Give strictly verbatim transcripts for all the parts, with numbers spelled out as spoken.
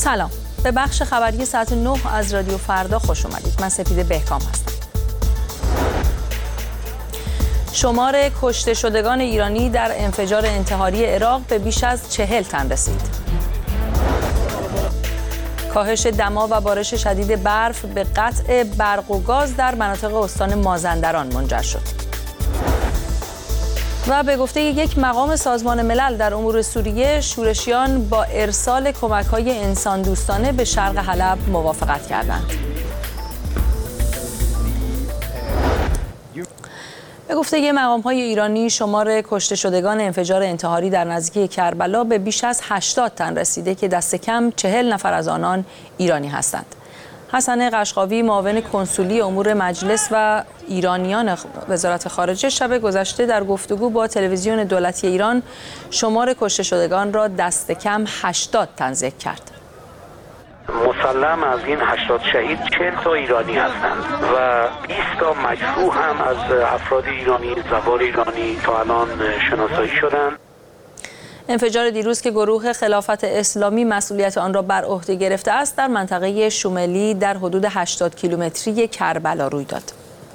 سلام، به بخش خبری ساعت نه از رادیو فردا خوش اومدید. من سپیده بهکام هستم. شمار کشته شدگان ایرانی در انفجار انتحاری عراق به بیش از چهل تن رسید. کاهش دما و بارش شدید برف به قطع برق و گاز در مناطق استان مازندران منجر شد. و به گفته یک مقام سازمان ملل در امور سوریه، شورشیان با ارسال کمک‌های انسان دوستانه به شرق حلب موافقت کردند. به گفته یک مقام‌های ایرانی، شمار کشته شدگان انفجار انتحاری در نزدیکی کربلا به بیش از هشتاد تن رسیده که دست کم چهل نفر از آنان ایرانی هستند. حسن قشقاوی، معاون کنسولی امور مجلس و ایرانیان وزارت خارجه، شب گذشته در گفتگو با تلویزیون دولتی ایران شمار کشته شدگان را دست کم هشتاد تن ذکر کرد. مسلم از این هشتاد شهید چهل تا ایرانی هستند و بیست تا مجروح هم از افراد ایرانی، زوار ایرانی تا الان شناسایی شدند. انفجار دیروز که گروه خلافت اسلامی مسئولیت آن را بر عهده گرفته است، در منطقه شوملی در حدود هشتاد کیلومتری کربلا روی داد.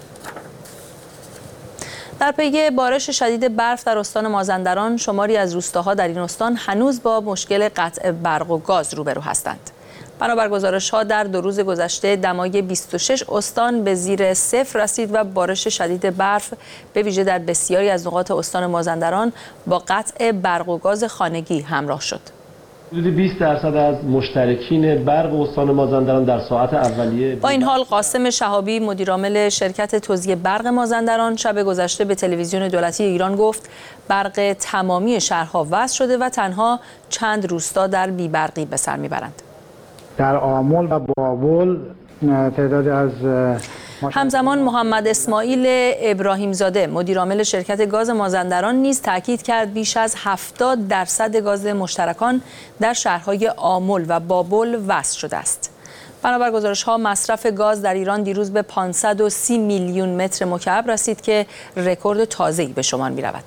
در پی بارش شدید برف در استان مازندران، شماری از روستاها در این استان هنوز با مشکل قطع برق و گاز روبرو هستند. بنابر گزارش‌ها در دو روز گذشته دمای بیست و شش استان به زیر صفر رسید و بارش شدید برف به ویژه در بسیاری از نقاط استان مازندران با قطع برق و گاز خانگی همراه شد. حدود بیست درصد از مشترکین برق استان مازندران در ساعت اولیه. با این حال قاسم شهابی، مدیرعامل شرکت توزیع برق مازندران، شب گذشته به تلویزیون دولتی ایران گفت برق تمامی شهرها وصل شده و تنها چند روستا در بی‌برقی به سر میبرند. در آمل و بابل تعدادی از همزمان محمد اسماعیل ابراهیم زاده، مدیرعامل شرکت گاز مازندران، نیز تاکید کرد بیش از هفتاد درصد گاز مشترکان در شهرهای آمل و بابل وصل شده است. بنابر گزارش‌ها مصرف گاز در ایران دیروز به پانصد و سی میلیون متر مکعب رسید که رکورد تازه‌ای به شمار می‌رود.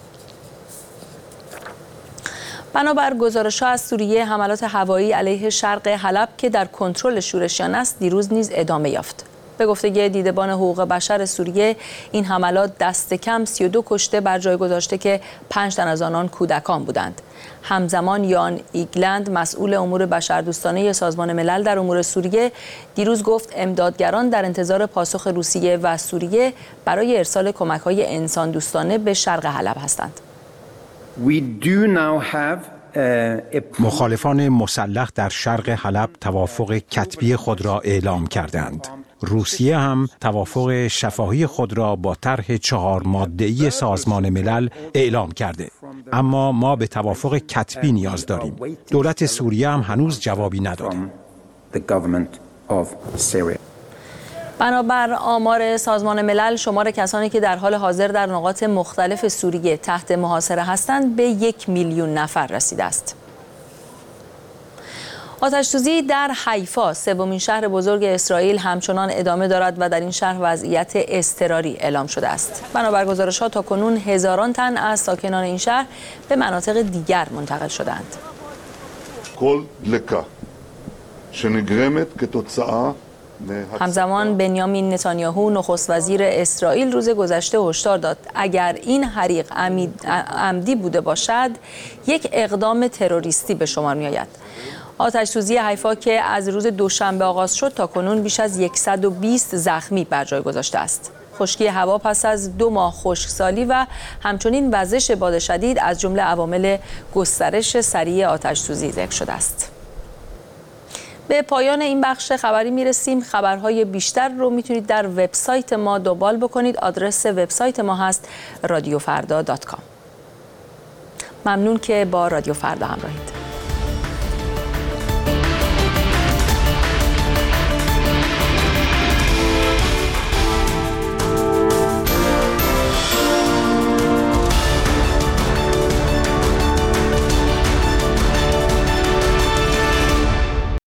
بنابر گزارش‌ها از سوریه، حملات هوایی علیه شرق حلب که در کنترل شورشیان است دیروز نیز ادامه یافت. به گفته دیدبان حقوق بشر سوریه، این حملات دست کم سی و دو کشته بر جای گذاشته که پنج تن از آنان کودکان بودند. همزمان یان ایگلند، مسئول امور بشردوستانه سازمان ملل در امور سوریه، دیروز گفت امدادگران در انتظار پاسخ روسیه و سوریه برای ارسال کمک‌های انسان دوستانه به شرق حلب هستند. مخالفان مسلح در شرق حلب توافق کتبی خود را اعلام کردند. روسیه هم توافق شفاهی خود را با طرح چهار ماده‌ای سازمان ملل اعلام کرده. اما ما به توافق کتبی نیاز داریم. دولت سوریه هم هنوز جوابی نداده. بنابر آمار سازمان ملل، شمار کسانی که در حال حاضر در نقاط مختلف سوریه تحت محاصره هستند به یک میلیون نفر رسیده است. آتش‌سوزی در حیفا، سومین شهر بزرگ اسرائیل، همچنان ادامه دارد و در این شهر وضعیت اضطراری اعلام شده است. بنابر گزارش‌ها تاکنون هزاران تن از ساکنان این شهر به مناطق دیگر منتقل شدند. کل لکه שנגרמת כתוצאה همزمان بنیامین نتانیاهو، نخست وزیر اسرائیل، روز گذشته هشدار داد اگر این حریق عمدی بوده باشد یک اقدام تروریستی به شمار می آید. آتش سوزی حیفا که از روز دوشنبه آغاز شد تا کنون بیش از صد و بیست زخمی بر جای گذاشته است. خشکی هوا پس از دو ماه خشکسالی و همچنین وزش باد شدید از جمله عوامل گسترش سریع آتش سوزی ذکر شده است. به پایان این بخش خبری میرسیم. خبرهای بیشتر رو میتونید در وبسایت ما دنبال بکنید. آدرس وبسایت ما هست رادیو فردا دات کام. ممنون که با رادیو فردا همراهید.